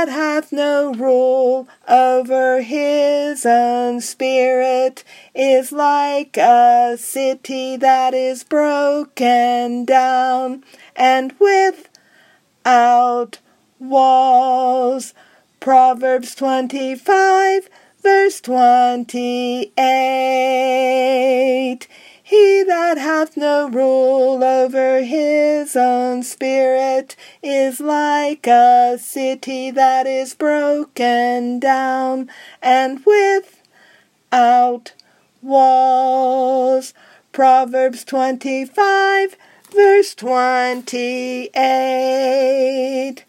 that hath no rule over his own spirit is like a city that is broken down and without walls. Proverbs 25, verse 28. He that hath no rule over his own spirit is like a city that is broken down and without walls. Proverbs 25, verse 28.